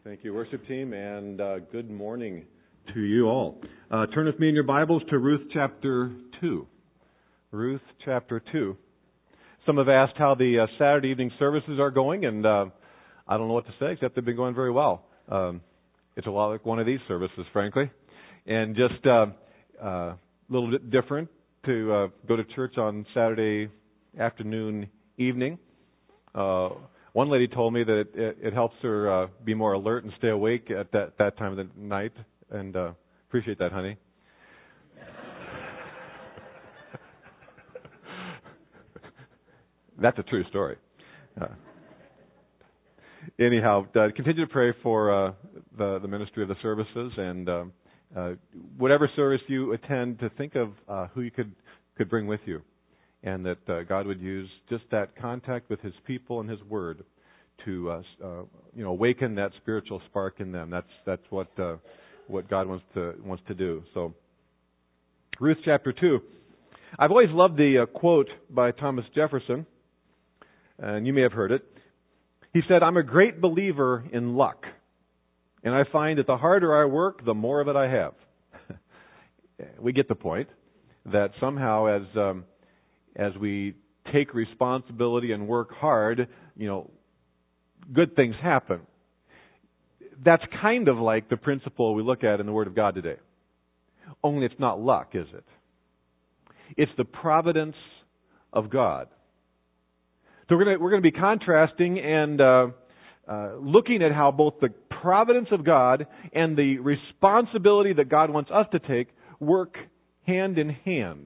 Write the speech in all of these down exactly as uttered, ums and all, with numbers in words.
Thank you, worship team, and uh, good morning to you all. Uh, turn with me in your Bibles to Ruth chapter two. Ruth chapter two. Some have asked how the uh, Saturday evening services are going, and uh, I don't know what to say except they've been going very well. Um, it's a lot like one of these services, frankly, and just uh, uh, a little bit different to uh, go to church on Saturday afternoon, evening. Uh, One lady told me that it, it, it helps her uh, be more alert and stay awake at that, that time of the night, and uh, appreciate that, honey. That's a true story. Uh, anyhow, uh, continue to pray for uh, the, the ministry of the services, and uh, uh, whatever service you attend, to think of uh, who you could, could bring with you. And that uh, God would use just that contact with His people and His Word to, uh, uh, you know, awaken that spiritual spark in them. That's that's what uh, what God wants to wants to do. So, Ruth chapter two. I've always loved the uh, quote by Thomas Jefferson, and you may have heard it. He said, "I'm a great believer in luck, and I find that the harder I work, the more of it I have." We get the point that somehow as um, as we take responsibility and work hard, you know, good things happen. That's kind of like the principle we look at in the Word of God today. Only it's not luck, is it? It's the providence of God. So we're going to, we're going to be contrasting and uh, uh, looking at how both the providence of God and the responsibility that God wants us to take work hand in hand.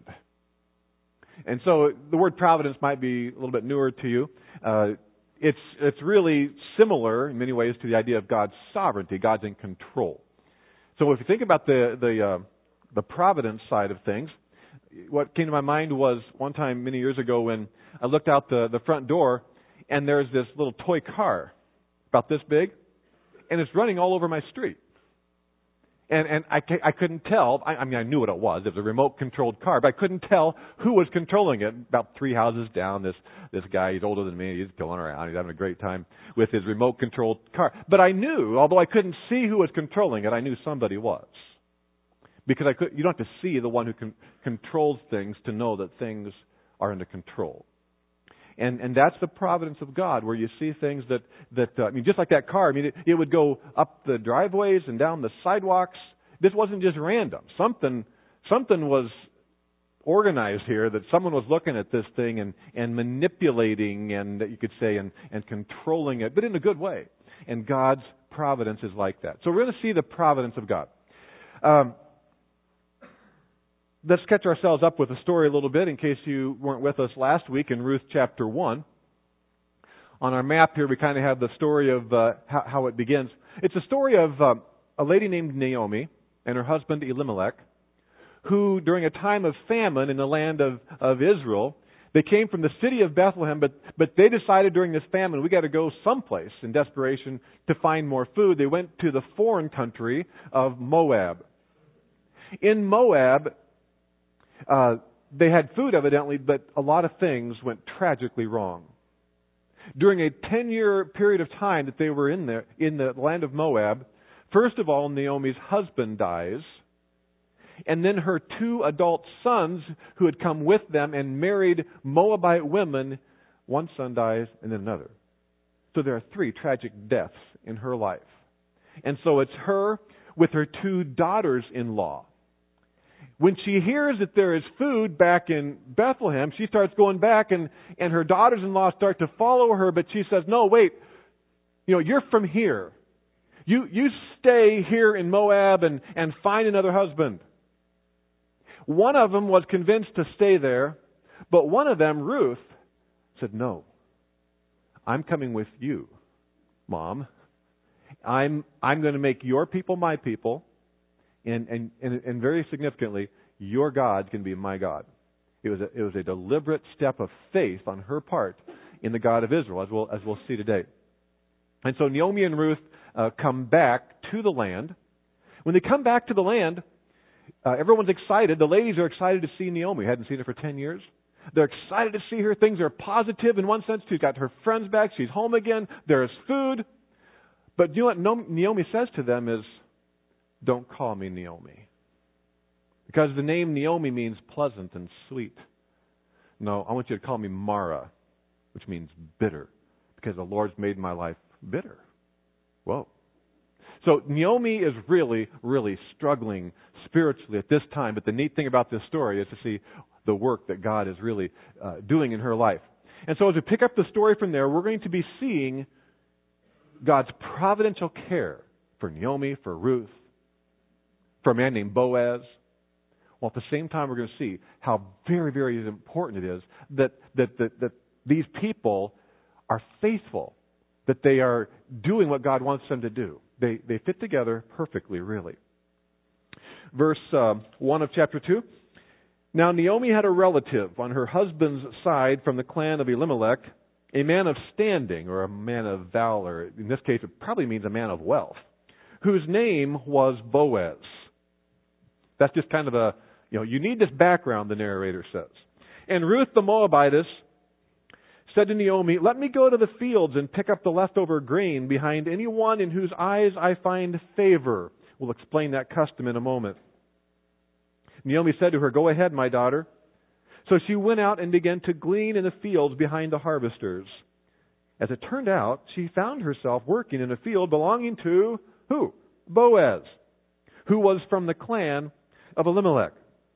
And so the word providence might be a little bit newer to you. Uh, it's it's really similar in many ways to the idea of God's sovereignty. God's in control. So if you think about the the uh, the providence side of things, what came to my mind was one time many years ago when I looked out the, the front door and there's this little toy car about this big, and it's running all over my street. And and I, I couldn't tell, I, I mean I knew what it was, it was a remote-controlled car, but I couldn't tell who was controlling it. About three houses down, this this guy, he's older than me, he's going around, he's having a great time with his remote-controlled car. But I knew, although I couldn't see who was controlling it, I knew somebody was. Because I could, you don't have to see the one who con, controls things to know that things are under control. And and that's the providence of God, where you see things that, that uh, I mean, just like that car, I mean, it, it would go up the driveways and down the sidewalks. This wasn't just random. Something something was organized here, that someone was looking at this thing and, and manipulating, and you could say, and, and controlling it, but in a good way. And God's providence is like that. So we're going to see the providence of God. Um, Let's catch ourselves up with the story a little bit in case you weren't with us last week in Ruth chapter one. On our map here we kind of have the story of uh, how, how it begins. It's a story of uh, a lady named Naomi and her husband Elimelech, who during a time of famine in the land of, of Israel, they came from the city of Bethlehem, but, but they decided during this famine, we got to go someplace in desperation to find more food. They went to the foreign country of Moab. In Moab, Uh, they had food evidently, but a lot of things went tragically wrong. During a ten-year period of time that they were in there, in the land of Moab, first of all, Naomi's husband dies, and then her two adult sons who had come with them and married Moabite women, one son dies and then another. So there are three tragic deaths in her life. And so it's her with her two daughters-in-law. When she hears that there is food back in Bethlehem, she starts going back, and, and her daughters-in-law start to follow her, but she says, no, wait, you know, you're from here. You, you stay here in Moab and, and find another husband. One of them was convinced to stay there, but one of them, Ruth, said, no, I'm coming with you, Mom. I'm, I'm going to make your people my people. And, and, and, and very significantly, your God's going to be my God. It was a, it was a deliberate step of faith on her part in the God of Israel, as we'll, as we'll see today. And so Naomi and Ruth uh, come back to the land. When they come back to the land, uh, everyone's excited. The ladies are excited to see Naomi. Hadn't seen her for ten years. They're excited to see her. Things are positive in one sense. She's got her friends back. She's home again. There's food. But you know what Naomi says to them is, don't call me Naomi. Because the name Naomi means pleasant and sweet. No, I want you to call me Mara, which means bitter. Because the Lord's made my life bitter. Whoa. So Naomi is really, really struggling spiritually at this time. But the neat thing about this story is to see the work that God is really uh, doing in her life. And so as we pick up the story from there, we're going to be seeing God's providential care for Naomi, for Ruth, for a man named Boaz. While at the same time we're going to see how very, very important it is that, that, that, that these people are faithful, that they are doing what God wants them to do. They, they fit together perfectly, really. Verse uh, one of chapter two. Now Naomi had a relative on her husband's side from the clan of Elimelech, a man of standing, or a man of valor. In this case, it probably means a man of wealth, whose name was Boaz. That's just kind of a, you know, you need this background, the narrator says. And Ruth the Moabitess said to Naomi, let me go to the fields and pick up the leftover grain behind anyone in whose eyes I find favor. We'll explain that custom in a moment. Naomi said to her, go ahead, my daughter. So she went out and began to glean in the fields behind the harvesters. As it turned out, she found herself working in a field belonging to who? Boaz, who was from the clan of Elimelech.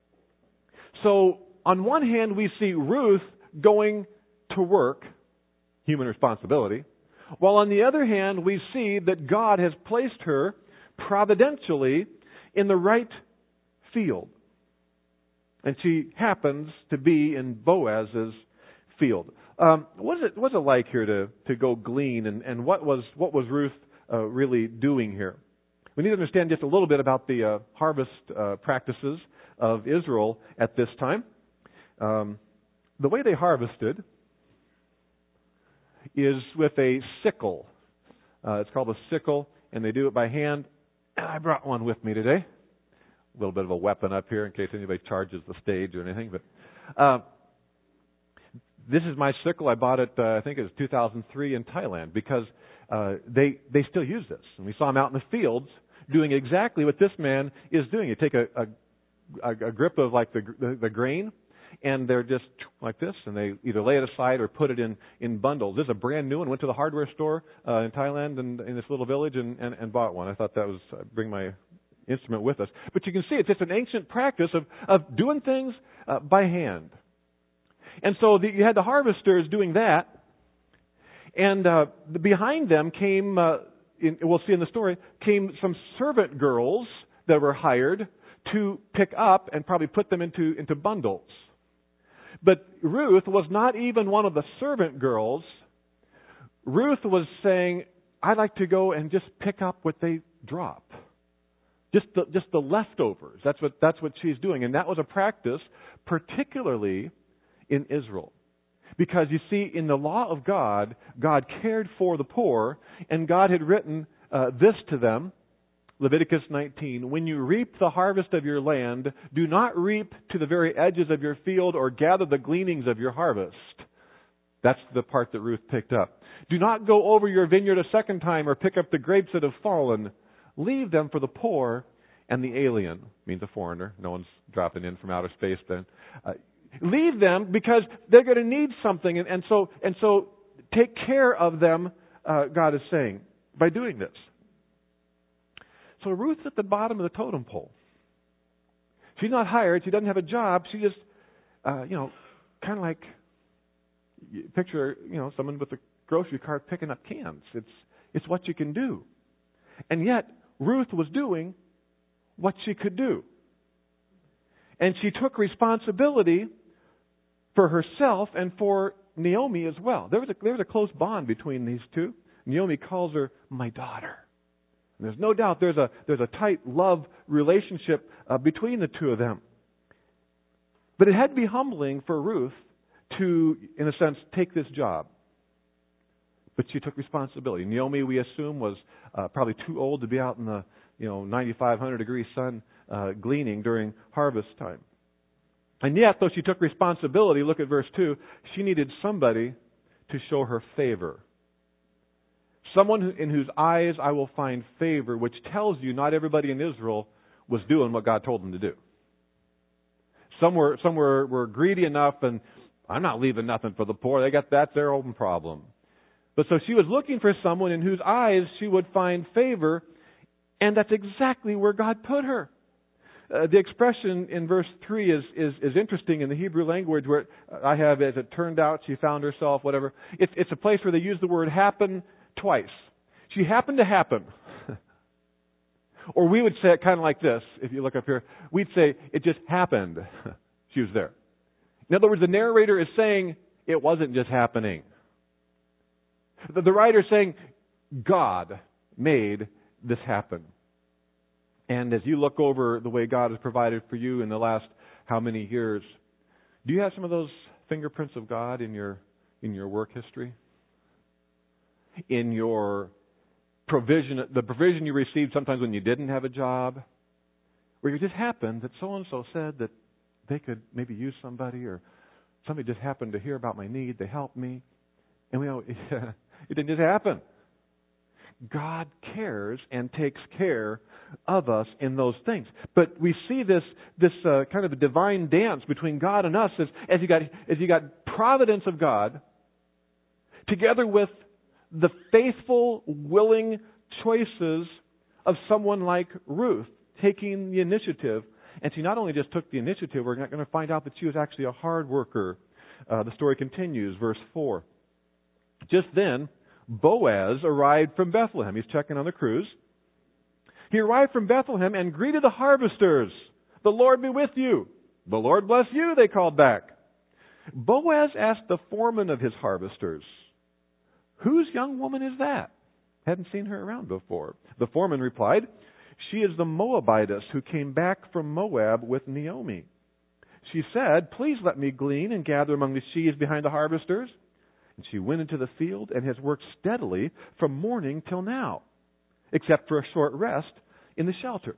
So on one hand, we see Ruth going to work, human responsibility, while on the other hand, we see that God has placed her providentially in the right field. And she happens to be in Boaz's field. Um, what is it? What's it like here to, to go glean? And, and what was what was Ruth uh, really doing here? We need to understand just a little bit about the uh, harvest uh, practices of Israel at this time. Um, the way they harvested is with a sickle. Uh, it's called a sickle, and they do it by hand. I brought one with me today. A little bit of a weapon up here in case anybody charges the stage or anything. But uh, this is my sickle. I bought it, uh, I think it was two thousand three in Thailand, because uh, they they still use this. And we saw them out in the fields doing exactly what this man is doing. You take a, a, a grip of like the, the, the grain, and they're just like this, and they either lay it aside or put it in, in bundles. This is a brand new one. Went to the hardware store uh, in Thailand and in this little village and, and, and bought one. I thought that was uh, bring my instrument with us. But you can see it's just an ancient practice of, of doing things uh, by hand. And so the, you had the harvesters doing that, and uh, the, behind them came, uh, in, we'll see in the story, came some servant girls that were hired to pick up and probably put them into, into bundles. But Ruth was not even one of the servant girls. Ruth was saying, I'd like to go and just pick up what they drop. Just the, just the leftovers. That's what, that's what she's doing. And that was a practice, particularly in Israel. Because you see, in the law of God, God cared for the poor, and God had written uh, this to them, Leviticus nineteen, when you reap the harvest of your land, do not reap to the very edges of your field or gather the gleanings of your harvest. That's the part that Ruth picked up. Do not go over your vineyard a second time or pick up the grapes that have fallen. Leave them for the poor and the alien. Means a foreigner. No one's dropping in from outer space then. Uh, leave them because they're going to need something. And, and so and so take care of them, uh, God is saying, by doing this. So Ruth's at the bottom of the totem pole. She's not hired. She doesn't have a job. She just, uh, you know, kind of like, picture, you know, someone with a grocery cart picking up cans. It's it's what you can do. And yet, Ruth was doing what she could do. And she took responsibility for herself and for Naomi as well. There was a, there was a close bond between these two. Naomi calls her my daughter. And there's no doubt there's a there's a tight love relationship uh, between the two of them. But it had to be humbling for Ruth to, in a sense, take this job. But she took responsibility. Naomi, we assume, was uh, probably too old to be out in the you know ninety-five hundred degree sun uh, gleaning during harvest time. And yet, though she took responsibility, look at verse two, she needed somebody to show her favor. Someone who, in whose eyes I will find favor, which tells you not everybody in Israel was doing what God told them to do. Some were, some were, were greedy enough, and I'm not leaving nothing for the poor. They got that's their own problem. But so she was looking for someone in whose eyes she would find favor, and that's exactly where God put her. Uh, the expression in verse three is, is, is interesting in the Hebrew language, where I have, as it turned out, she found herself, whatever. It's, it's a place where they use the word happen twice. She happened to happen. Or we would say it kind of like this, if you look up here. We'd say, it just happened. She was there. In other words, the narrator is saying, it wasn't just happening. The, the writer is saying, God made this happen. And as you look over the way God has provided for you in the last how many years, do you have some of those fingerprints of God in your in your work history? In your provision, the provision you received sometimes when you didn't have a job, where it just happened that so-and-so said that they could maybe use somebody, or somebody just happened to hear about my need, they helped me, and we know it didn't just happen. God cares and takes care of us in those things. But we see this this uh, kind of a divine dance between God and us as, as you got as you got providence of God together with the faithful, willing choices of someone like Ruth taking the initiative. And she not only just took the initiative, we're not going to find out that she was actually a hard worker. Uh, the story continues, verse four. Just then, Boaz arrived from Bethlehem. He's checking on the crews. He arrived from Bethlehem and greeted the harvesters. The Lord be with you. The Lord bless you, they called back. Boaz asked the foreman of his harvesters, whose young woman is that? Hadn't seen her around before. The foreman replied, she is the Moabitess who came back from Moab with Naomi. She said, please let me glean and gather among the sheaves behind the harvesters. And she went into the field and has worked steadily from morning till now, except for a short rest in the shelter.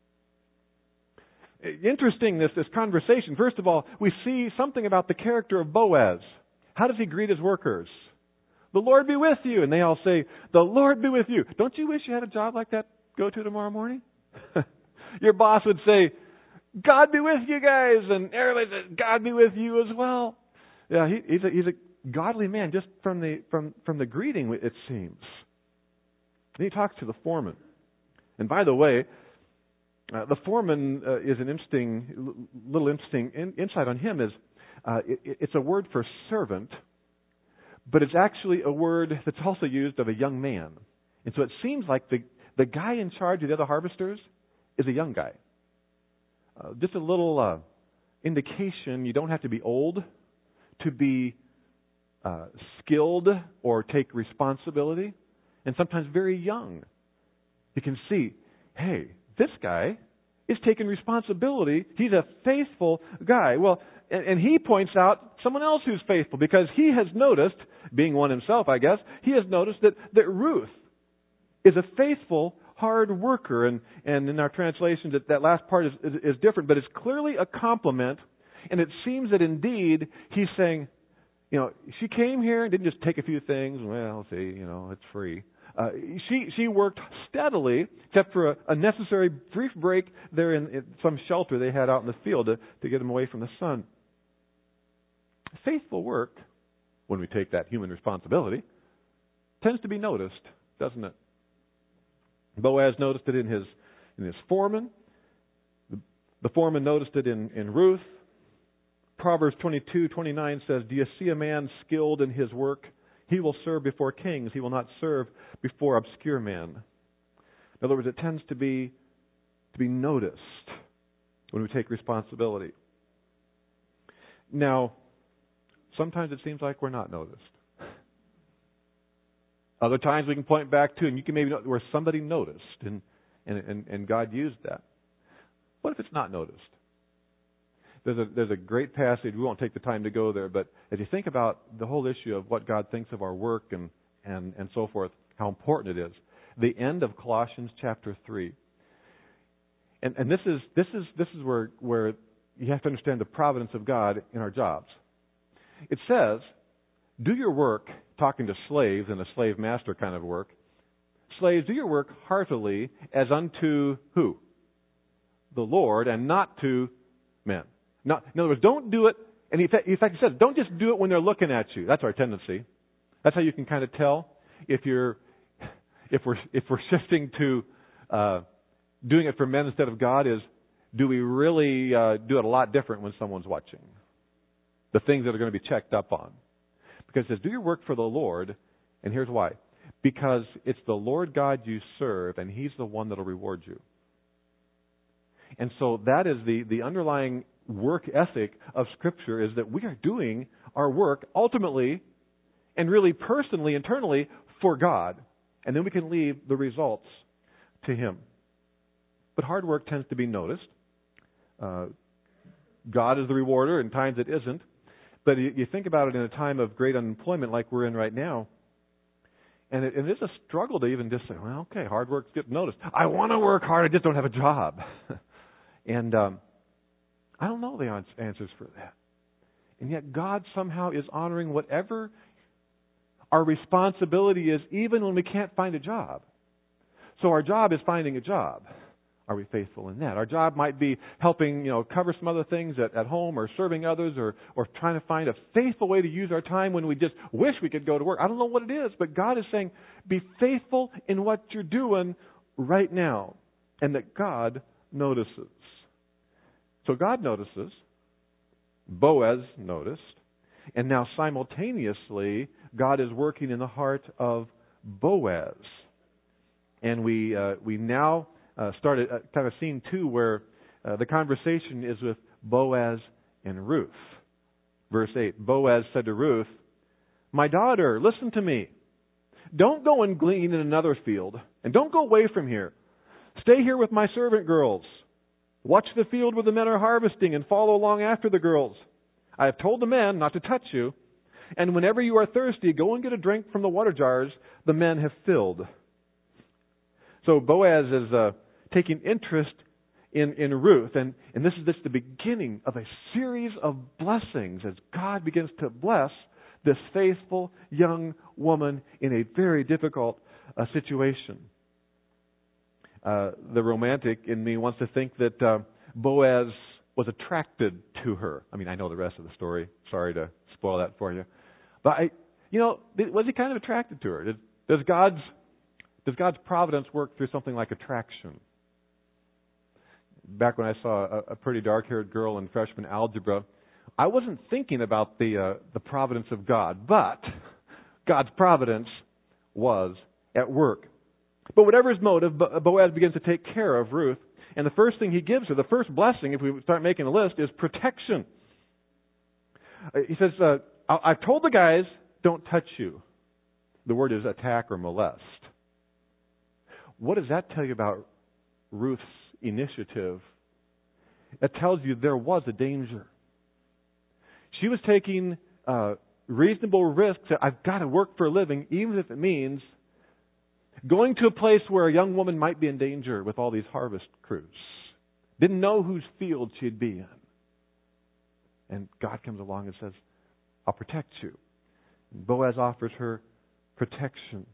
Interesting, this, this conversation. First of all, we see something about the character of Boaz. How does he greet his workers? The Lord be with you. And they all say, the Lord be with you. Don't you wish you had a job like that to go to tomorrow morning? Your boss would say, God be with you guys. And everybody says, God be with you as well. Yeah, he, he's a, he's a godly man just from the, from, from the greeting, it seems. And he talks to the foreman. And by the way, uh, the foreman uh, is an interesting, little interesting in, insight on him is uh, it, it's a word for servant, but it's actually a word that's also used of a young man. And so it seems like the, the guy in charge of the other harvesters is a young guy. Uh, just a little uh, indication, you don't have to be old to be uh, skilled or take responsibility. And sometimes very young. You can see, hey, this guy is taking responsibility. He's a faithful guy. Well, and, and he points out someone else who's faithful because he has noticed, being one himself, I guess, he has noticed that, that Ruth is a faithful, hard worker. And, and in our translation, that, that last part is, is, is different, but it's clearly a compliment. And it seems that indeed he's saying, you know, she came here and didn't just take a few things. Well, see, you know, it's free. Uh, she she worked steadily, except for a, a necessary brief break there in, in some shelter they had out in the field to, to get them away from the sun. Faithful work, when we take that human responsibility, tends to be noticed, doesn't it? Boaz noticed it in his in his foreman. The, the foreman noticed it in, in Ruth. Proverbs twenty-two twenty-nine says, do you see a man skilled in his work? He will serve before kings. He will not serve before obscure men. In other words, it tends to be to be noticed when we take responsibility. Now, sometimes it seems like we're not noticed. Other times we can point back to, and you can maybe know where somebody noticed, and, and, and, and God used that. What if it's not noticed? There's a, there's a great passage, we won't take the time to go there, but as you think about the whole issue of what God thinks of our work and, and, and so forth, how important it is, the end of Colossians chapter three. And, and this is this is this is where, where you have to understand the providence of God in our jobs. It says, do your work, talking to slaves in a slave master kind of work, Slaves, do your work heartily as unto who? The Lord, and not to men. Not, in other words, don't do it, and in fact, in fact, he says, don't just do it when they're looking at you. That's our tendency. That's how you can kind of tell if you're, if we're, if we're shifting to uh, doing it for men instead of God. Is do we really uh, do it a lot different when someone's watching? The things that are going to be checked up on. Because it says, do your work for the Lord, and here's why. Because it's the Lord God you serve, and He's the one that will reward you. And so that is the, the underlying work ethic of Scripture, is that we are doing our work ultimately and really personally, internally, for God. And then we can leave the results to Him. But hard work tends to be noticed. Uh, God is the rewarder, in times it isn't. But you, you think about it in a time of great unemployment like we're in right now, and it, it is a struggle to even just say, well, okay, hard work gets noticed. I want to work hard, I just don't have a job. and um, I don't know the answers for that. And yet God somehow is honoring whatever our responsibility is, even when we can't find a job. So our job is finding a job. Are we faithful in that? Our job might be helping, you know, cover some other things at, at home, or serving others, or, or trying to find a faithful way to use our time when we just wish we could go to work. I don't know what it is, but God is saying, be faithful in what you're doing right now, and that God notices. So God notices. Boaz noticed. And now simultaneously, God is working in the heart of Boaz. And we uh, we now uh, started uh, kind of scene two where uh, the conversation is with Boaz and Ruth. Verse eight, Boaz said to Ruth, "My daughter, listen to me. Don't go and glean in another field, and don't go away from here. Stay here with my servant girls. Watch the field where the men are harvesting and follow along after the girls. I have told the men not to touch you, and whenever you are thirsty, go and get a drink from the water jars the men have filled." So Boaz is uh, taking interest in, in Ruth, and, and this is just the beginning of a series of blessings as God begins to bless this faithful young woman in a very difficult uh, situation. Uh, the romantic in me wants to think that uh, Boaz was attracted to her. I mean, I know the rest of the story. Sorry to spoil that for you. But, I, you know, was he kind of attracted to her? Does, does God's does God's providence work through something like attraction? Back when I saw a, a pretty dark-haired girl in freshman algebra, I wasn't thinking about the uh, the providence of God, but God's providence was at work. But whatever his motive, Boaz begins to take care of Ruth. And the first thing he gives her, the first blessing, if we start making a list, is protection. He says, uh, I've told the guys, don't touch you. The word is attack or molest. What does that tell you about Ruth's initiative? It tells you there was a danger. She was taking uh, reasonable risks. I've got to work for a living, even if it means going to a place where a young woman might be in danger with all these harvest crews. Didn't know whose field she'd be in. And God comes along and says, I'll protect you. And Boaz offers her protection.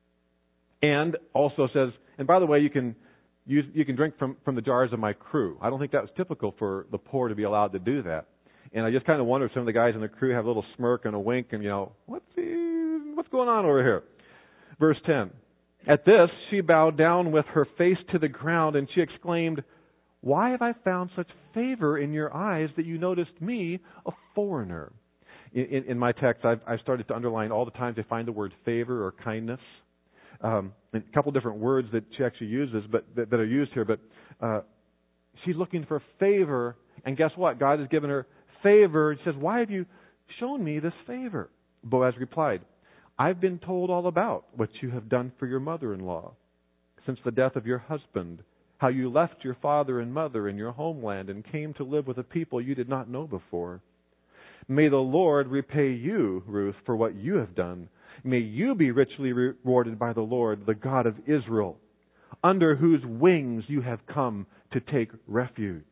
And also says, and by the way, you can use, you can drink from, from the jars of my crew. I don't think that was typical for the poor to be allowed to do that. And I just kind of wonder if some of the guys in the crew have a little smirk and a wink and, you know, what's, the, what's going on over here? Verse ten. At this, she bowed down with her face to the ground, and she exclaimed, "Why have I found such favor in your eyes that you noticed me, a foreigner?" In, in, in my text, I've, I've started to underline all the times I find the word favor or kindness. Um, and a couple different words that she actually uses, but that, that are used here. But uh, she's looking for favor, and guess what? God has given her favor. She says, "Why have you shown me this favor?" Boaz replied, "I've been told all about what you have done for your mother-in-law since the death of your husband, how you left your father and mother in your homeland and came to live with a people you did not know before. May the Lord repay you, Ruth, for what you have done. May you be richly rewarded by the Lord, the God of Israel, under whose wings you have come to take refuge."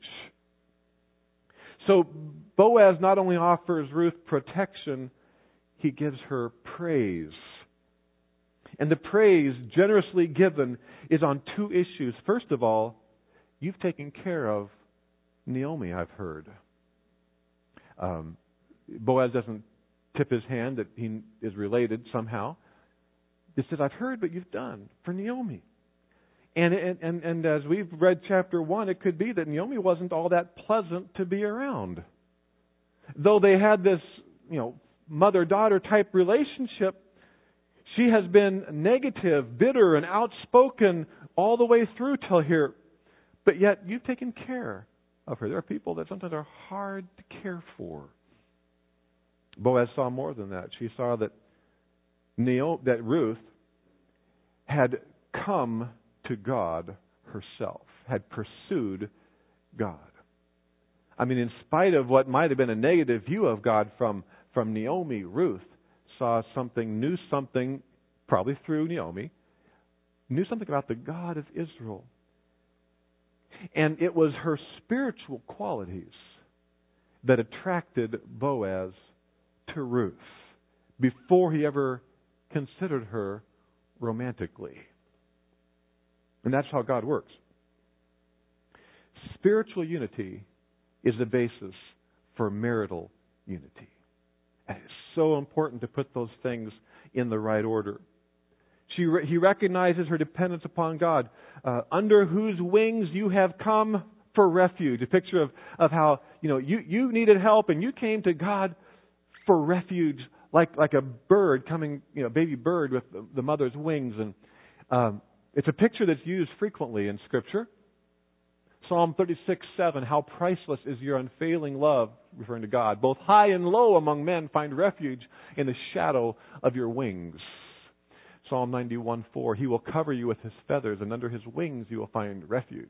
So Boaz not only offers Ruth protection, he gives her praise. And the praise generously given is on two issues. First of all, you've taken care of Naomi, I've heard. Um, Boaz doesn't tip his hand that he is related somehow. He says, I've heard what you've done for Naomi. And, and, and, and as we've read chapter one, it could be that Naomi wasn't all that pleasant to be around. Though they had this, you know, mother-daughter type relationship, she has been negative, bitter, and outspoken all the way through till here. But yet, you've taken care of her. There are people that sometimes are hard to care for. Boaz saw more than that. She saw that Naomi, that Ruth had come to God herself, had pursued God. I mean, in spite of what might have been a negative view of God from, from Naomi, Ruth saw something, knew something, probably through Naomi, knew something about the God of Israel. And it was her spiritual qualities that attracted Boaz to Ruth before he ever considered her romantically. And that's how God works. Spiritual unity is the basis for marital unity. And it's so important to put those things in the right order. She, he recognizes her dependence upon God, uh, under whose wings you have come for refuge. A picture of, of how, you know, you, you needed help and you came to God for refuge, like, like a bird coming, you know, baby bird with the, the mother's wings. And um, it's a picture that's used frequently in Scripture. Psalm thirty-six seven, how priceless is your unfailing love, referring to God. Both high and low among men find refuge in the shadow of your wings. Psalm ninety-one four, he will cover you with his feathers, and under his wings you will find refuge.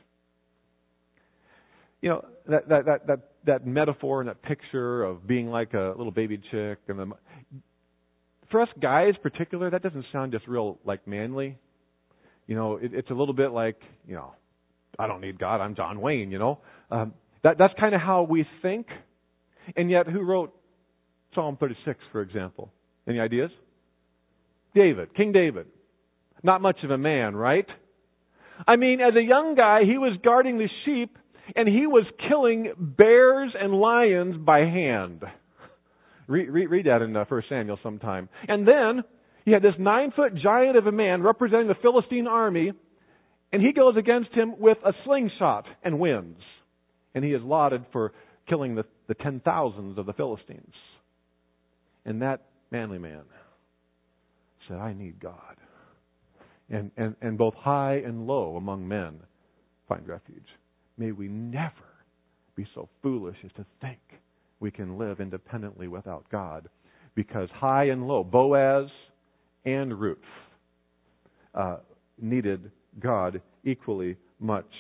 You know, that that that that, that metaphor and that picture of being like a little baby chick, and the, for us guys in particular, that doesn't sound just real like manly. You know, it, it's a little bit like, you know, I don't need God, I'm John Wayne, you know. Um, that that's kind of how we think. And yet, who wrote Psalm thirty-six, for example? Any ideas? David, King David. Not much of a man, right? I mean, as a young guy, he was guarding the sheep, and he was killing bears and lions by hand. Read, read, read that in uh, First Samuel sometime. And then, he had this nine-foot giant of a man representing the Philistine army, and he goes against him with a slingshot and wins. And he is lauded for killing the, the ten thousands of the Philistines. And that manly man said, I need God. And, and, and both high and low among men find refuge. May we never be so foolish as to think we can live independently without God. Because high and low, Boaz and Ruth, uh, needed God equally much.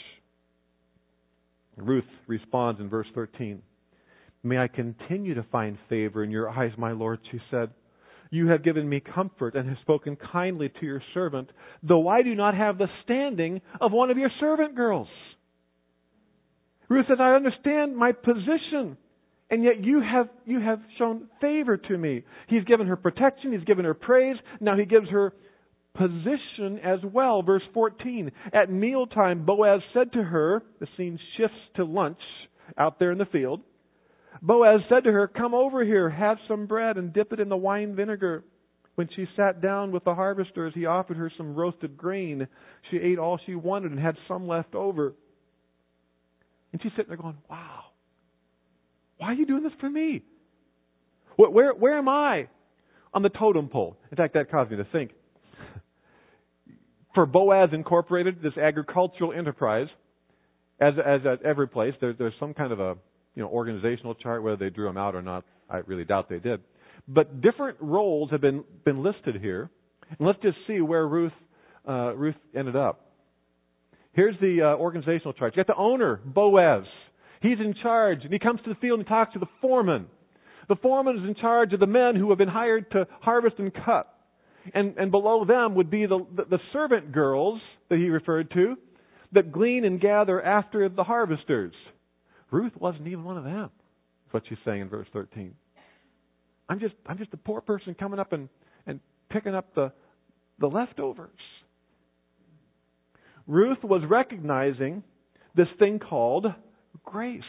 Ruth responds in verse thirteen. May I continue to find favor in your eyes, my Lord, she said. You have given me comfort and have spoken kindly to your servant, though I do not have the standing of one of your servant girls. Ruth says, I understand my position, and yet you have you have shown favor to me. He's given her protection, he's given her praise, now he gives her position as well. Verse fourteen, at mealtime Boaz said to her, the scene shifts to lunch out there in the field. Boaz said to her, come over here, have some bread and dip it in the wine vinegar. When she sat down with the harvesters, he offered her some roasted grain. She ate all she wanted and had some left over. And she's sitting there going, wow, why are you doing this for me? Where, where, where am I on the totem pole? In fact, that caused me to think. For Boaz Incorporated, this agricultural enterprise, as as at every place, there, there's some kind of a you know organizational chart. Whether they drew them out or not, I really doubt they did. But different roles have been been listed here, and let's just see where Ruth uh, Ruth ended up. Here's the uh, organizational chart. You got the owner, Boaz. He's in charge, and he comes to the field and talks to the foreman. The foreman is in charge of the men who have been hired to harvest and cut. And, and below them would be the, the, the servant girls that he referred to that glean and gather after the harvesters. Ruth wasn't even one of them. That's what she's saying in verse thirteen. I'm just I'm just a poor person coming up and, and picking up the the leftovers. Ruth was recognizing this thing called grace.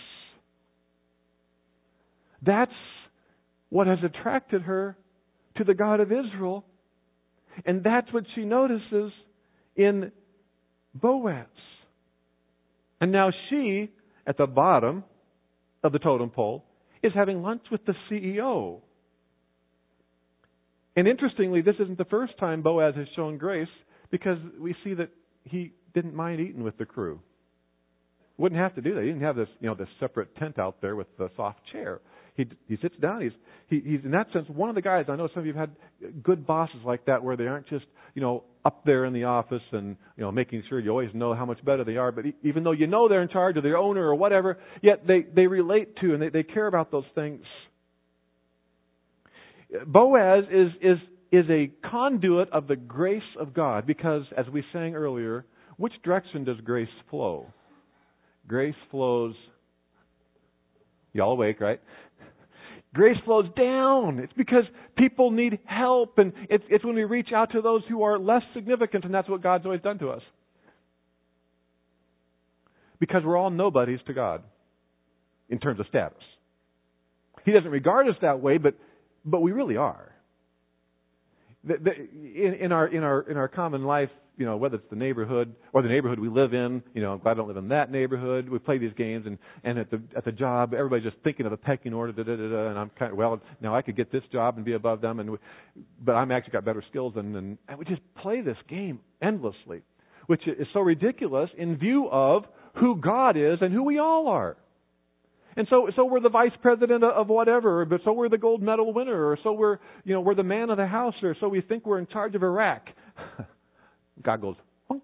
That's what has attracted her to the God of Israel. And that's what she notices in Boaz. And now she, at the bottom of the totem pole, is having lunch with the C E O. And interestingly, this isn't the first time Boaz has shown grace, because we see that he didn't mind eating with the crew. Wouldn't have to do that. He didn't have this, you know, this separate tent out there with the soft chair. He he sits down. He's he, he's in that sense one of the guys. I know some of you've had good bosses like that, where they aren't just, you know, up there in the office and, you know, making sure you always know how much better they are. But even though you know they're in charge of their owner or whatever, yet they they relate to and they, they care about those things. Boaz is is is a conduit of the grace of God, because, as we sang earlier, which direction does grace flow? Grace flows, y'all awake, right? Grace flows down. It's because people need help, and it's, it's when we reach out to those who are less significant, and that's what God's always done to us. Because we're all nobodies to God in terms of status. He doesn't regard us that way, but but we really are. The, the, in, in our in our in our common life, you know, whether it's the neighborhood or the neighborhood we live in, you know, I'm glad I don't live in that neighborhood. We play these games, and, and at the at the job, everybody's just thinking of the pecking order, da, da, da, da, and I'm kind of, well, now I could get this job and be above them, and we, but I'm actually got better skills than, and, and we just play this game endlessly, which is so ridiculous in view of who God is and who we all are. And so, so we're the vice president of whatever, but so we're the gold medal winner, or so we're, you know, we're the man of the house, or so we think we're in charge of Iraq. God goes, honk.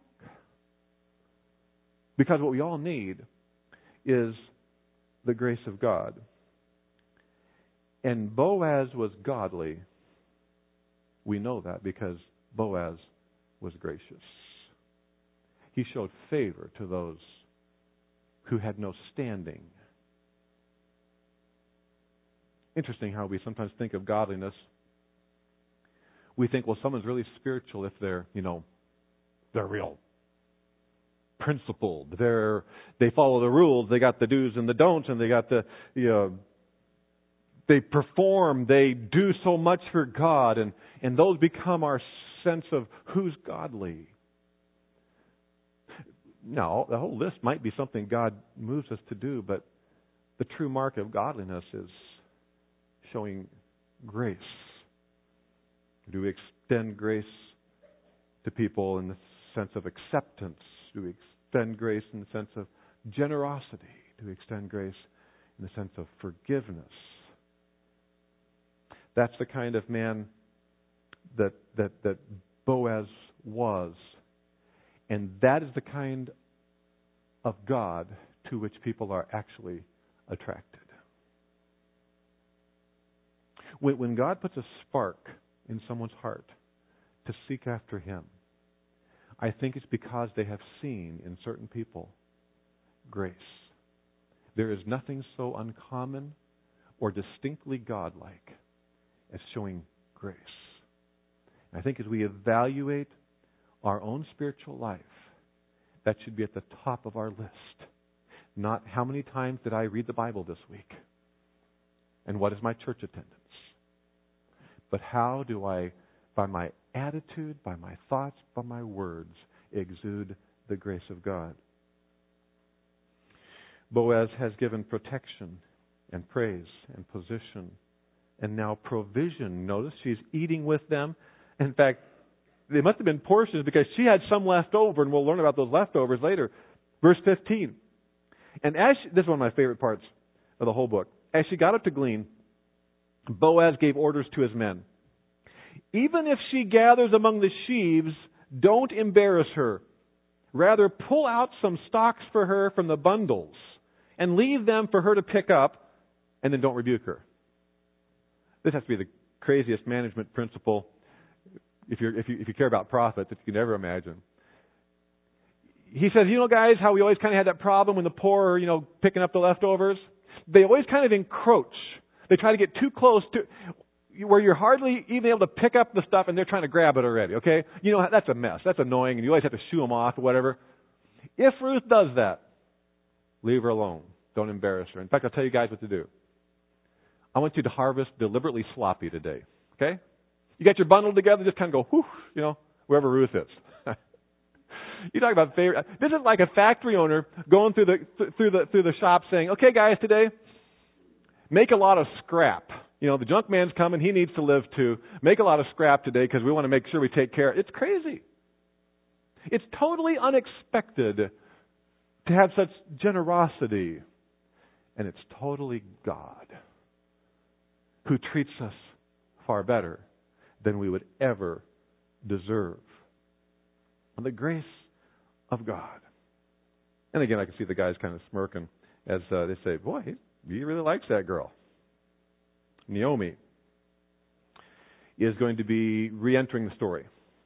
Because what we all need is the grace of God. And Boaz was godly. We know that because Boaz was gracious. He showed favor to those who had no standing. Interesting how we sometimes think of godliness. We think, well, someone's really spiritual if they're, you know, they're real principled. They're they follow the rules. They got the do's and the don'ts, and they got the, you know, they perform. They do so much for God, and and those become our sense of who's godly. No, the whole list might be something God moves us to do, but the true mark of godliness is showing grace. Do we extend grace to people in the sense of acceptance? Do we extend grace in the sense of generosity? Do we extend grace in the sense of forgiveness? That's the kind of man that that that Boaz was. And that is the kind of God to which people are actually attracted. When, when God puts a spark in someone's heart to seek after Him, I think it's because they have seen in certain people grace. There is nothing so uncommon or distinctly godlike as showing grace. I think as we evaluate our own spiritual life, that should be at the top of our list. Not how many times did I read the Bible this week? And what is my church attendance? But how do I, by my attitude, by my thoughts, by my words, exude the grace of God? Boaz has given protection and praise and position and now provision. Notice she's eating with them. In fact, they must have been portions because she had some left over, and we'll learn about those leftovers later. Verse fifteen. And as she, this is one of my favorite parts of the whole book. As she got up to glean, Boaz gave orders to his men. Even if she gathers among the sheaves, don't embarrass her. Rather, pull out some stalks for her from the bundles and leave them for her to pick up, and then don't rebuke her. This has to be the craziest management principle, if you if you if you care about profits, that you can ever imagine. He says, you know, guys, how we always kind of had that problem when the poor are, you know, picking up the leftovers? They always kind of encroach. They try to get too close to... where you're hardly even able to pick up the stuff and they're trying to grab it already, okay? You know, that's a mess. That's annoying, and you always have to shoo them off or whatever. If Ruth does that, leave her alone. Don't embarrass her. In fact, I'll tell you guys what to do. I want you to harvest deliberately sloppy today, okay? You got your bundle together, just kind of go, whew, you know, wherever Ruth is. You talk about favorite. This is like a factory owner going through the through the through the shop saying, "Okay, guys, today make a lot of scrap. You know, the junk man's coming; he needs to live too. Make a lot of scrap today because we want to make sure we take care." It's crazy. It's totally unexpected to have such generosity, and it's totally God who treats us far better than we would ever deserve. And the grace of God. And again, I can see the guys kind of smirking as uh, they say, boy, he, he really likes that girl. Naomi is going to be re-entering the story.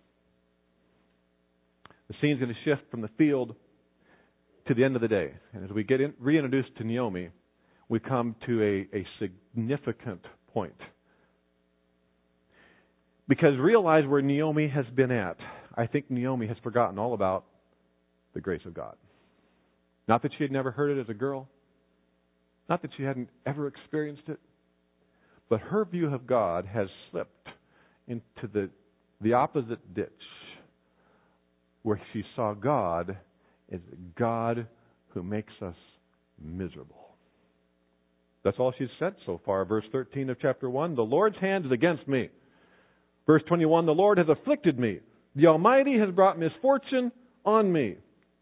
The scene's going to shift from the field to the end of the day. And as we get in, reintroduced to Naomi, we come to a, a significant point. Because realize where Naomi has been at. I think Naomi has forgotten all about the grace of God. Not that she had never heard it as a girl. Not that she hadn't ever experienced it. But her view of God has slipped into the, the opposite ditch, where she saw God as a God who makes us miserable. That's all she's said so far. Verse thirteen of chapter one, the Lord's hand is against me. Verse twenty-one, the Lord has afflicted me. The Almighty has brought misfortune on me.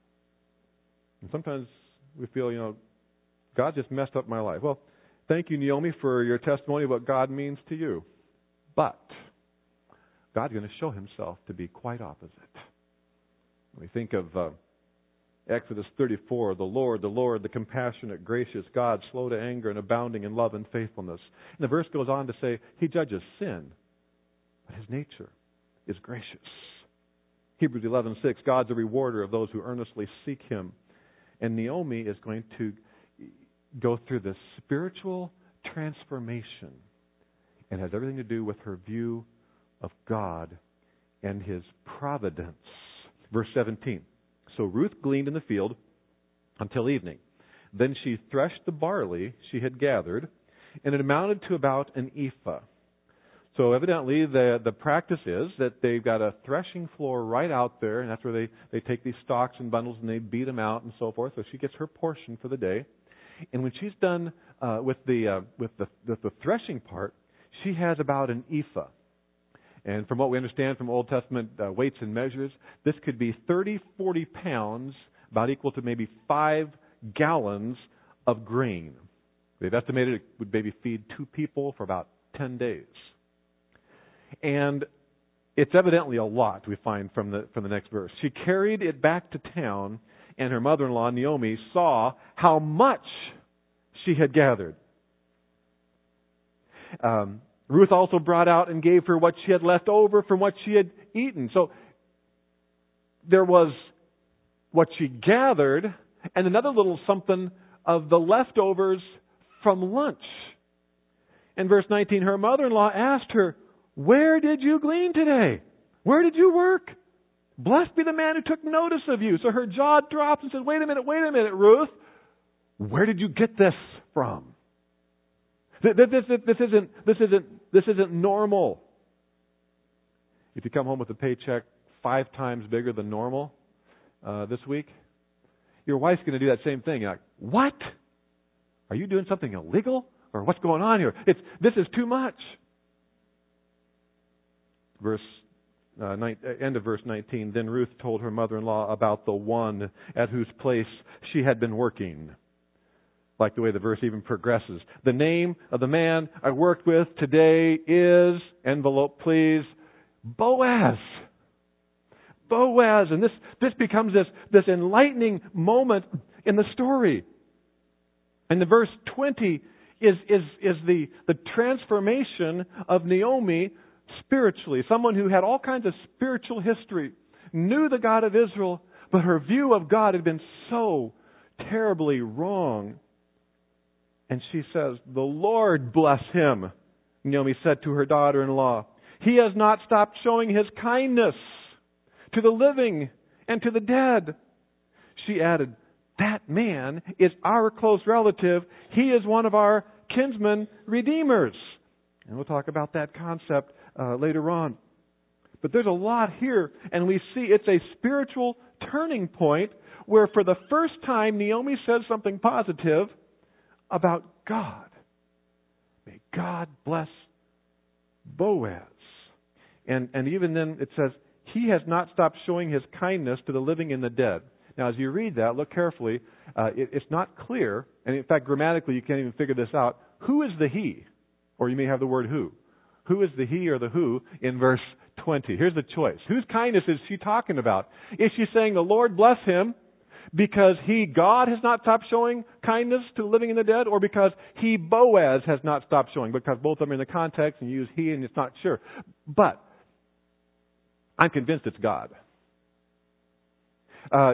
And sometimes we feel, you know, God just messed up my life. Well, thank you, Naomi, for your testimony of what God means to you. But God's going to show himself to be quite opposite. We think of uh, Exodus thirty-four, the Lord, the Lord, the compassionate, gracious God, slow to anger and abounding in love and faithfulness. And the verse goes on to say, he judges sin, but his nature is gracious. Hebrews eleven six, God's a rewarder of those who earnestly seek him. And Naomi is going to go through this spiritual transformation and has everything to do with her view of God and his providence. Verse seventeen, so Ruth gleaned in the field until evening. Then she threshed the barley she had gathered, and it amounted to about an ephah. So evidently the, the practice is that they've got a threshing floor right out there, and that's where they, they take these stalks and bundles and they beat them out and so forth. So she gets her portion for the day. And when she's done uh, with the uh, with the, with the threshing part, she has about an ephah. And from what we understand from Old Testament uh, weights and measures, this could be thirty, forty pounds, about equal to maybe five gallons of grain. They've estimated it would maybe feed two people for about ten days. And it's evidently a lot, we find from the from the next verse. She carried it back to town, and her mother-in-law, Naomi, saw how much she had gathered. Um, Ruth also brought out and gave her what she had left over from what she had eaten. So there was what she gathered and another little something of the leftovers from lunch. In verse nineteen, her mother-in-law asked her, where did you glean today? Where did you work? Blessed be the man who took notice of you. So her jaw dropped and said, wait a minute, wait a minute, Ruth. Where did you get this from? This, this, this, this isn't, this isn't, this isn't normal. If you come home with a paycheck five times bigger than normal uh, this week, your wife's going to do that same thing. You're like, what? Are you doing something illegal? Or what's going on here? It's, this is too much. Verse uh, nine, end of verse nineteen. Then Ruth told her mother-in-law about the one at whose place she had been working. Like the way the verse even progresses. The name of the man I worked with today is, envelope please, Boaz. Boaz. And this, this becomes this, this enlightening moment in the story. And the verse twenty is, is, is the, the transformation of Naomi spiritually. Someone who had all kinds of spiritual history, knew the God of Israel, but her view of God had been so terribly wrong. And she says, the Lord bless him, Naomi said to her daughter-in-law, "He has not stopped showing his kindness to the living and to the dead." She added, "That man is our close relative. He is one of our kinsman redeemers." And we'll talk about that concept uh, later on. But there's a lot here, and we see it's a spiritual turning point where for the first time Naomi says something positive about God. May God bless Boaz. And, and even then it says, he has not stopped showing his kindness to the living and the dead. Now as you read that, look carefully. Uh, it, it's not clear, and in fact grammatically you can't even figure this out. Who is the he? Or you may have the word who. Who is the he or the who in verse twenty? Here's the choice. Whose kindness is she talking about? Is she saying the Lord bless him because he, God, has not stopped showing kindness to the living and the dead? Or because he, Boaz, has not stopped showing? Because both of them are in the context and you use he and it's not sure. But I'm convinced it's God. Uh,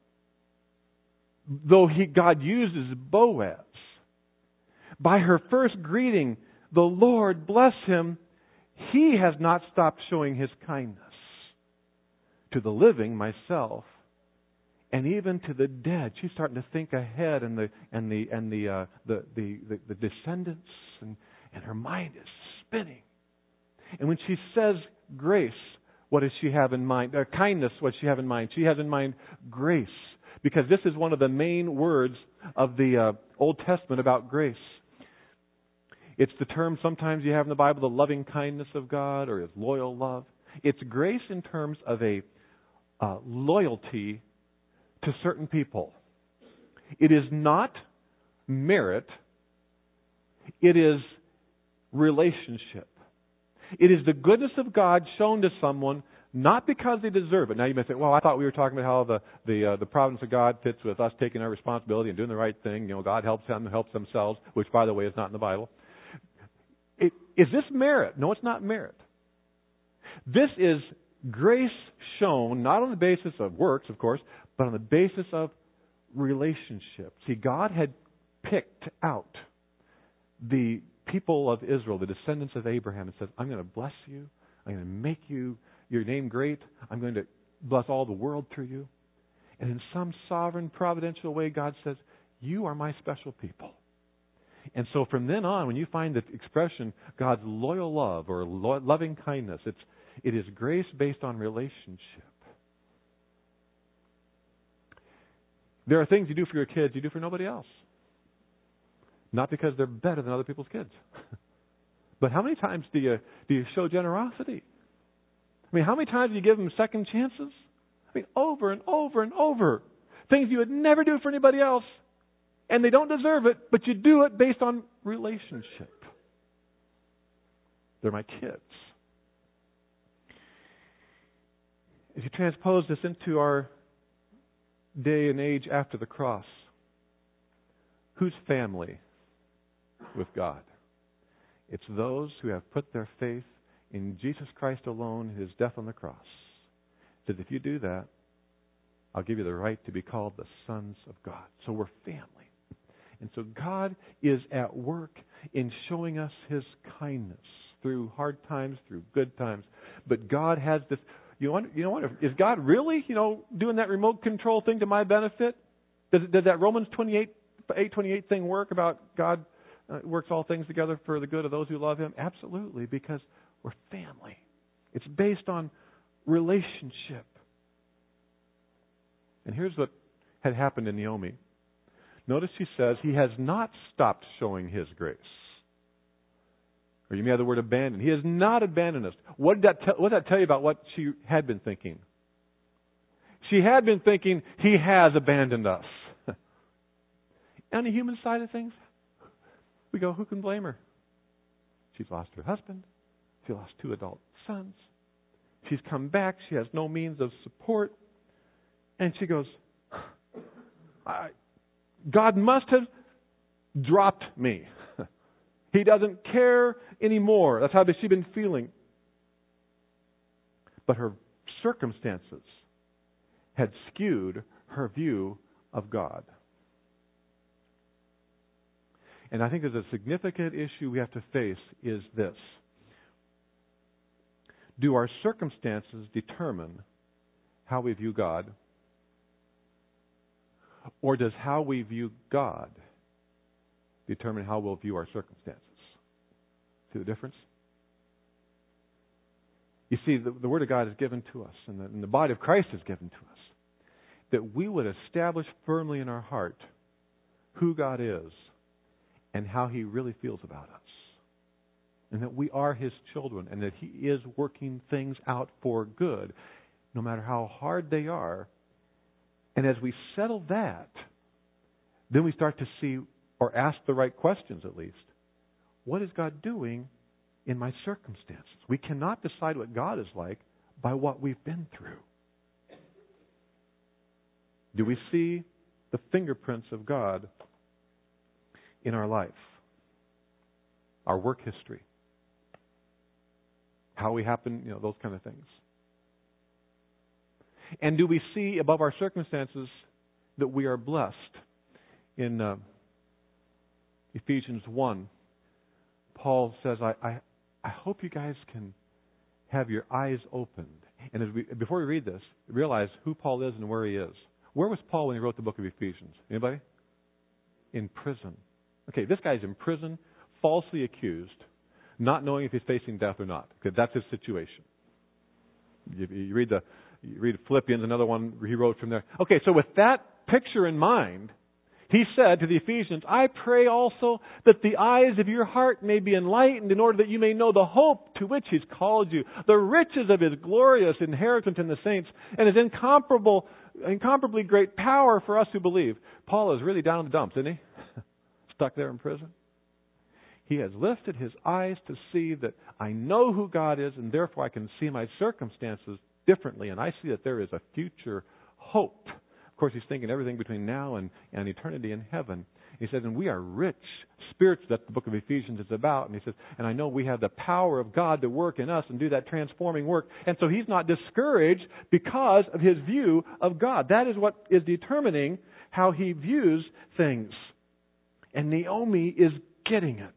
though he, God uses Boaz, by her first greeting, the Lord bless him, he has not stopped showing his kindness to the living, myself, and even to the dead. She's starting to think ahead, and the and the and the uh, the, the, the the descendants, and, and her mind is spinning. And when she says grace, what does she have in mind? Uh, kindness, what does she have in mind? She has in mind grace, because this is one of the main words of the uh, Old Testament about grace. It's the term sometimes you have in the Bible, the loving kindness of God, or His loyal love. It's grace in terms of a uh, loyalty to certain people. It is not merit. It is relationship. It is the goodness of God shown to someone not because they deserve it. Now you may say, well, I thought we were talking about how the the uh, the providence of God fits with us taking our responsibility and doing the right thing. You know, God helps them, helps themselves, which, by the way, is not in the Bible. It, is this merit? No, it's not merit. This is grace shown not on the basis of works, of course, but on the basis of relationship. See, God had picked out the people of Israel, the descendants of Abraham, and said, I'm going to bless you. I'm going to make you your name great. I'm going to bless all the world through you. And in some sovereign, providential way, God says, you are my special people. And so from then on, when you find the expression God's loyal love or lo- loving kindness, it's it is grace based on relationship. There are things you do for your kids you do for nobody else. Not because they're better than other people's kids. But how many times do you do you show generosity? I mean, how many times do you give them second chances? I mean, over and over and over. Things you would never do for anybody else. And they don't deserve it, but you do it based on relationship. They're my kids. As you transpose this into our day and age after the cross, whose family with God? It's those who have put their faith in Jesus Christ alone, His death on the cross. He says, if you do that, I'll give you the right to be called the sons of God. So we're family. And so God is at work in showing us His kindness through hard times, through good times. But God has this, you know, you know what? Is God really, you know, doing that remote control thing to my benefit? Does, does that Romans twenty-eight, eight twenty-eight thing work about God uh, works all things together for the good of those who love Him? Absolutely, because we're family. It's based on relationship. And here's what had happened to Naomi. Notice she says, He has not stopped showing His grace. Or you may have the word abandoned. He has not abandoned us. What did that, tell, what did that tell you about what she had been thinking? She had been thinking, He has abandoned us. On the human side of things, we go, who can blame her? She's lost her husband. She lost two adult sons. She's come back. She has no means of support. And she goes, I... God must have dropped me. He doesn't care anymore. That's how she'd been feeling. But her circumstances had skewed her view of God. And I think there's a significant issue we have to face is this. Do our circumstances determine how we view God? Or does how we view God determine how we'll view our circumstances? See the difference? You see, the, the Word of God is given to us, and the, and the body of Christ is given to us, that we would establish firmly in our heart who God is and how He really feels about us. And that we are His children, and that He is working things out for good, no matter how hard they are. And as we settle that, then we start to see, or ask the right questions at least. What is God doing in my circumstances? We cannot decide what God is like by what we've been through. Do we see the fingerprints of God in our life? Our work history? How we happen, you know, those kind of things. And do we see above our circumstances that we are blessed? In uh, Ephesians one, Paul says, I, I, I hope you guys can have your eyes opened. And as we, before we read this, realize who Paul is and where he is. Where was Paul when he wrote the book of Ephesians? Anybody? In prison. Okay, this guy's in prison, falsely accused, not knowing if he's facing death or not. Okay, that's his situation. You, you read the you read Philippians, another one he wrote from there. Okay, so with that picture in mind, he said to the Ephesians, I pray also that the eyes of your heart may be enlightened in order that you may know the hope to which He's called you, the riches of His glorious inheritance in the saints, and His incomparable, incomparably great power for us who believe. Paul is really down in the dumps, isn't he? Stuck there in prison. He has lifted his eyes to see that I know who God is, and therefore I can see my circumstances differently, and I see that there is a future hope. Of course, he's thinking everything between now and, and eternity in heaven. He says, and we are rich spirits, that the book of Ephesians is about. And he says, and I know we have the power of God to work in us and do that transforming work. And so he's not discouraged because of his view of God. That is what is determining how he views things. And Naomi is getting it.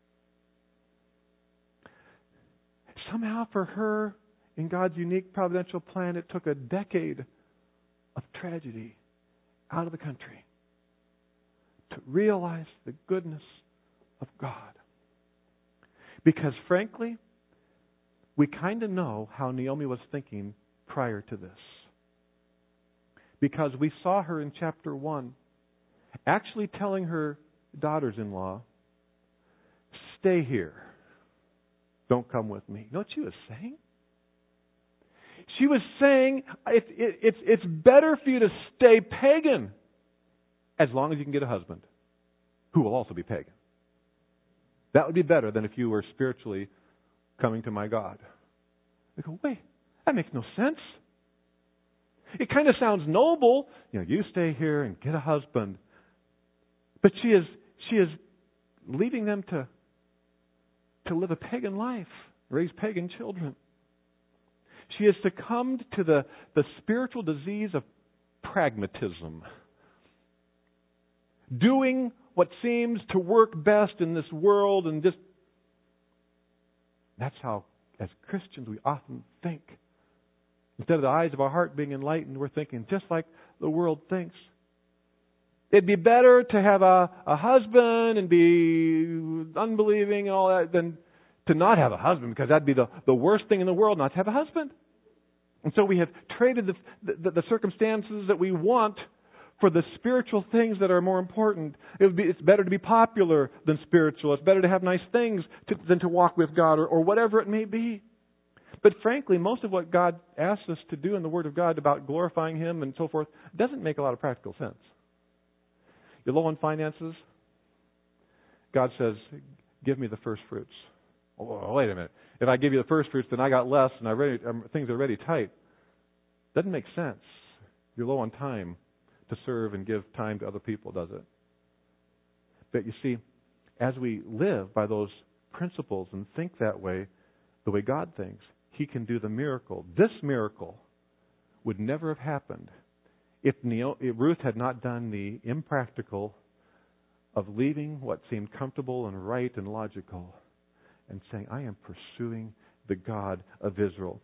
Somehow for her, in God's unique providential plan, it took a decade of tragedy out of the country to realize the goodness of God. Because frankly, we kind of know how Naomi was thinking prior to this. Because we saw her in chapter one actually telling her daughters-in-law, stay here. Don't come with me. You know what she was saying? She was saying, it, it, it's, it's better for you to stay pagan as long as you can get a husband who will also be pagan. That would be better than if you were spiritually coming to my God. I go, wait, that makes no sense. It kind of sounds noble. You know, you stay here and get a husband. But she is she is leaving them to, to live a pagan life, raise pagan children. She has succumbed to the, the spiritual disease of pragmatism. Doing what seems to work best in this world and just... That's how, as Christians, we often think. Instead of the eyes of our heart being enlightened, we're thinking just like the world thinks. It'd be better to have a, a husband and be unbelieving and all that than to not have a husband, because that'd be the, the worst thing in the world, not to have a husband. And so we have traded the, the, the circumstances that we want for the spiritual things that are more important. It would be, it's better to be popular than spiritual. It's better to have nice things to, than to walk with God, or, or whatever it may be. But frankly, most of what God asks us to do in the Word of God about glorifying Him and so forth doesn't make a lot of practical sense. You're low on finances? God says, give me the first fruits. Oh, wait a minute. If I give you the first fruits, then I got less and I ready, um, things are already tight. Doesn't make sense. You're low on time to serve and give time to other people, does it? But you see, as we live by those principles and think that way, the way God thinks, He can do the miracle. This miracle would never have happened if, Neo, if Ruth had not done the impractical, of leaving what seemed comfortable and right and logical and saying, I am pursuing the God of Israel.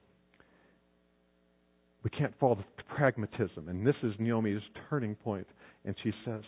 We can't fall to pragmatism. And this is Naomi's turning point. And she says,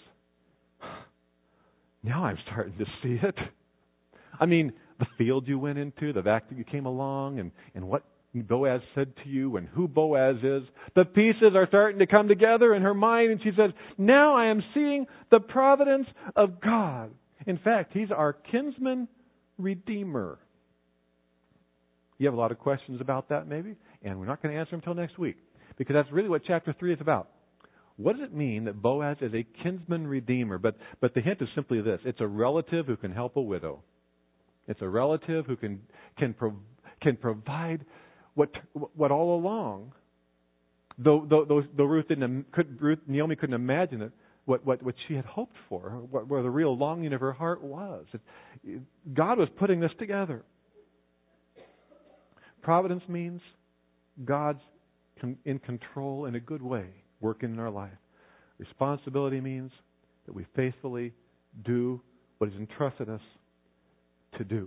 now I'm starting to see it. I mean, the field you went into, the fact that you came along, and, and what Boaz said to you, and who Boaz is, the pieces are starting to come together in her mind. And she says, now I am seeing the providence of God. In fact, He's our kinsman redeemer. You have a lot of questions about that, maybe, and we're not going to answer them until next week, because that's really what chapter three is about. What does it mean that Boaz is a kinsman redeemer? But but the hint is simply this: it's a relative who can help a widow. It's a relative who can can prov- can provide what what all along, though though, though Ruth didn't could, Ruth, Naomi couldn't imagine it. What, what what she had hoped for, what, where the real longing of her heart was. It, God was putting this together. Providence means God's in control in a good way, working in our life. Responsibility means that we faithfully do what He's entrusted us to do.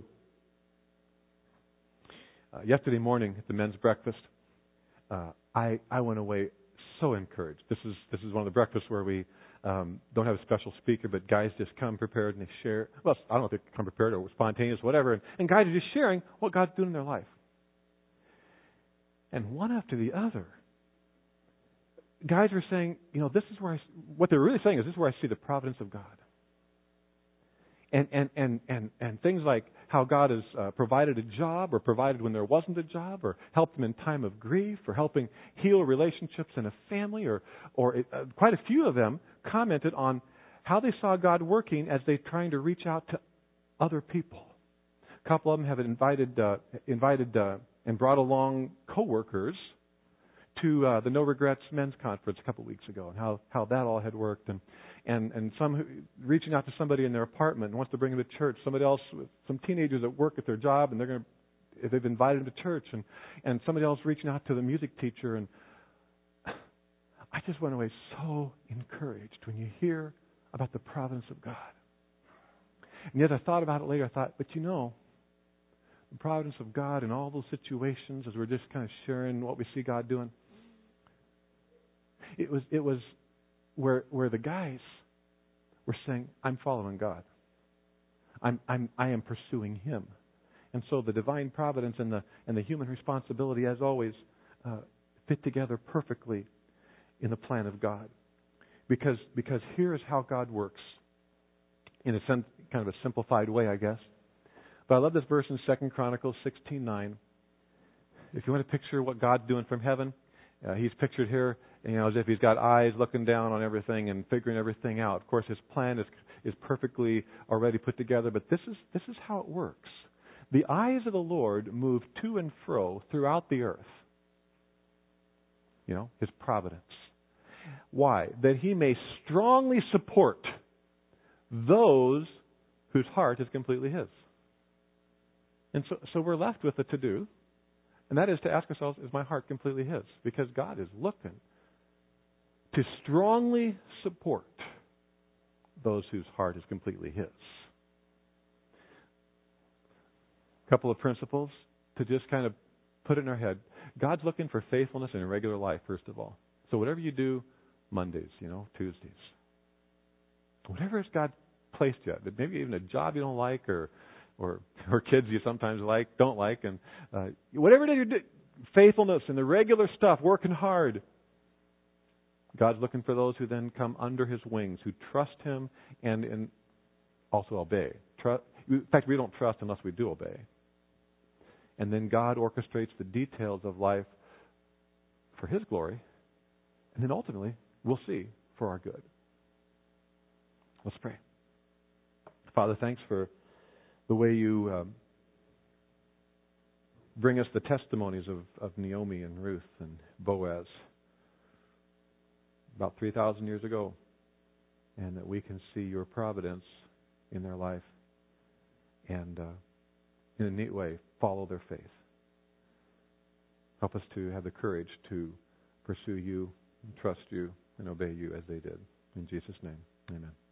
Uh, yesterday morning at the men's breakfast, uh, I I went away so encouraged. This is this is one of the breakfasts where we um, don't have a special speaker, but guys just come prepared and they share. Well, I don't know if they come prepared or spontaneous, whatever. And, and guys are just sharing what God's doing in their life. And one after the other, guys are saying, you know, this is where I, what they're really saying is this is where I see the providence of God. And and and and, and things like how God has uh, provided a job, or provided when there wasn't a job, or helped them in time of grief, or helping heal relationships in a family, or or it, uh, quite a few of them commented on how they saw God working as they're trying to reach out to other people. A couple of them have invited uh, invited. Uh, and brought along coworkers to uh, the No Regrets Men's Conference a couple of weeks ago, and how, how that all had worked. And and and some who, reaching out to somebody in their apartment and wants to bring them to church. Somebody else, some teenagers at work at their job, and they're going to, if they've invited them to church. And and somebody else reaching out to the music teacher. And I just went away so encouraged when you hear about the providence of God. And yet I thought about it later. I thought, but you know, the providence of God in all those situations, as we're just kind of sharing what we see God doing. It was it was where where the guys were saying, I'm following God. I'm I'm I am pursuing Him. And so the divine providence and the and the human responsibility, as always, uh, fit together perfectly in the plan of God. Because because here is how God works, in a sense, kind of a simplified way, I guess. But I love this verse in Second Chronicles sixteen nine. If you want to picture what God's doing from heaven, uh, He's pictured here, you know, as if He's got eyes looking down on everything and figuring everything out. Of course, His plan is is perfectly already put together, but this is this is how it works. The eyes of the Lord move to and fro throughout the earth. You know, His providence. Why? That He may strongly support those whose heart is completely His. And so, so we're left with a to-do, and that is to ask ourselves, is my heart completely His? Because God is looking to strongly support those whose heart is completely His. A couple of principles to just kind of put it in our head. God's looking for faithfulness in a regular life, first of all. So whatever you do, Mondays, you know, Tuesdays, whatever has God placed you, maybe even a job you don't like, or Or, or kids you sometimes like, don't like, and uh, whatever it is you're doing, faithfulness and the regular stuff, working hard. God's looking for those who then come under His wings, who trust Him and, and also obey. Trust, in fact, we don't trust unless we do obey. And then God orchestrates the details of life for His glory, and then ultimately, we'll see, for our good. Let's pray. Father, thanks for the way you um, bring us the testimonies of, of Naomi and Ruth and Boaz about three thousand years ago, and that we can see your providence in their life and uh, in a neat way follow their faith. Help us to have the courage to pursue you, and trust you, and obey you as they did. In Jesus' name, amen.